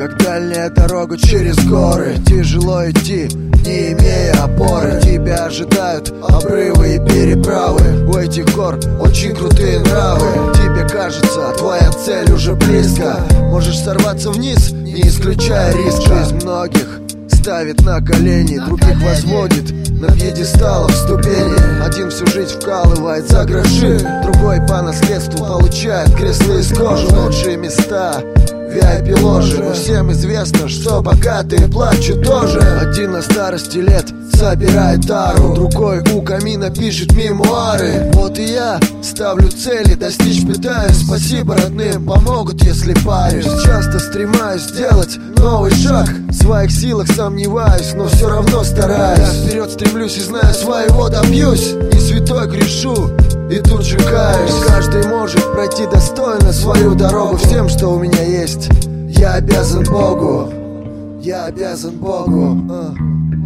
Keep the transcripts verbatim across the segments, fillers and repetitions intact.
как дальняя дорога через горы. Тяжело идти, не имея опоры. Тебя ожидают обрывы и переправы. У этих гор очень крутые нравы. Тебе кажется, твоя цель уже близко. Можешь сорваться вниз, не исключая риска. Жизнь многих ставит на колени, других возводит на пьедесталах ступени. Один всю жизнь вкалывает за гроши, другой по наследству получает кресла из кожи. Лучшие места ви ай пи-ложи, но всем известно, что богатые плачут тоже. Один на старости лет собирает тару, другой у камина пишет мемуары. Вот и я ставлю цели, достичь пытаюсь. Спасибо родным, помогут, если парюсь. Часто стремаюсь сделать новый шаг, в своих силах сомневаюсь, но все равно стараюсь. Я вперед стремлюсь и знаю, своего добьюсь. Не святой грешу и тут же каюсь. Каждый может пройти достойно свою дорогу. Всем, что у меня есть, я обязан Богу. Я обязан Богу. а.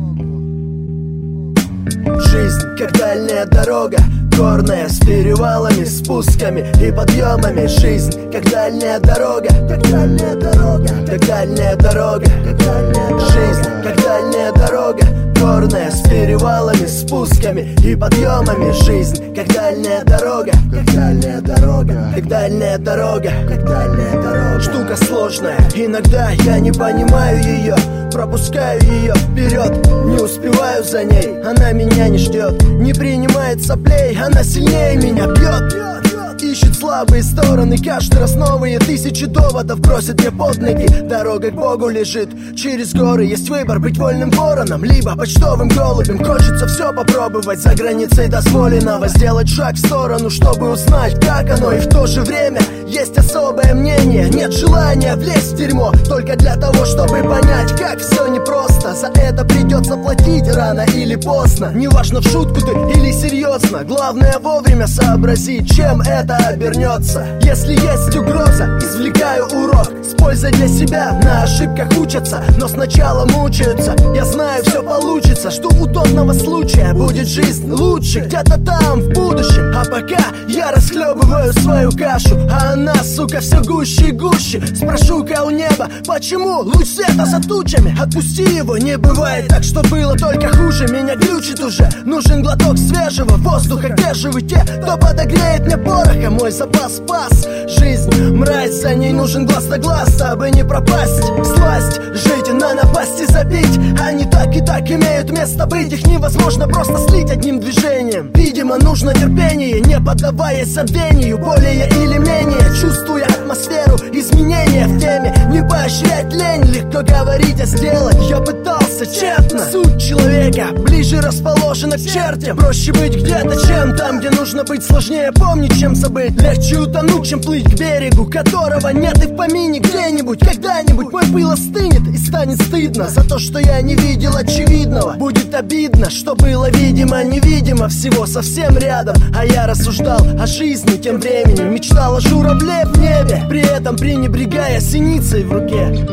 Жизнь, как дальняя дорога, горная, с перевалами, спусками и подъемами. Жизнь, как дальняя дорога, как дальняя дорога, как дальняя дорога, как дальняя дорога. Жизнь, как дальняя дорога, горная, с перевалами, спусками и подъемами. Жизнь, как дальняя дорога, как дальняя дорога, как дальняя дорога, как дальняя дорога. Штука сложная, иногда я не понимаю ее, пропускаю ее вперед, не успеваю за ней. Она меня не ждет, не принимает соплей, она сильнее меня бьет. Ищет слабые стороны, каждый раз новые тысячи доводов бросит мне под ноги. Дорога к Богу лежит через горы, есть выбор: быть вольным вороном, либо почтовым голубем. Хочется все попробовать за границей дозволенного, сделать шаг в сторону, чтобы узнать, как оно. И в то же время есть особое мнение, нет желания влезть в дерьмо, только для того, чтобы понять, как все непросто. За это придется платить рано или поздно, неважно, в шутку ты или серьезно. Главное вовремя сообразить, чем это обернется. Если есть угроза, извлекаю урок, с пользой для себя. На ошибках учатся, но сначала мучаются. Я знаю, все получится, жду удобного случая. Будет жизнь лучше где-то там, в будущем. А пока я расхлебываю свою кашу, а она, сука, все гуще и гуще. Спрошу-ка у неба, почему луч света за тучами? Отпусти его, не бывает так, что было только хуже. Меня глючит уже, нужен глоток свежего воздуха. Где же вы те, кто подогреет мне пороха? Мой запас спас жизнь, мразь, за ней нужен глаз на глаз, дабы не пропасть. Сласть, жить на напасти забить, они так и так имеют место быть. Их невозможно просто слить одним движением. Видимо, нужно терпение, не поддаваясь забвению, более или менее чувствуя атмосферу изменения в теме. Не поощрять лень, легко говорить, а сделать я пытался тщетно. Суть человека ближе расположена к чертям. Проще быть где-то, чем там, где нужно быть. Сложнее помнить, чем забыть. Легче утонуть, чем плыть к берегу, которого нет и в помине. Где-нибудь, когда-нибудь мой пыл остынет и станет стыдно за то, что я не видел очевидного. Будет обидно, что было видимо невидимо, всего совсем рядом. А я рассуждал о жизни тем временем, мечтал о журавле в небе, при этом пренебрегая синицей в руке.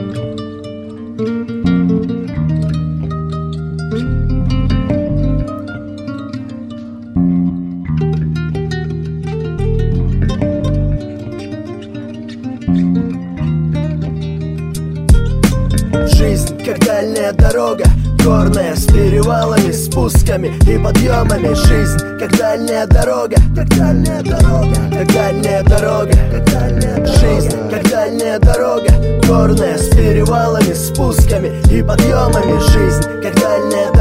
Жизнь, как дальняя дорога, горная, с перевалами, спусками и подъемами. Жизнь, как дальняя дорога, как дальняя дорога, как дальняя дорога, как дальняя дорога. Жизнь, как дальняя дорога, горная, с перевалами, спусками и подъемами. Жизнь, как дальняя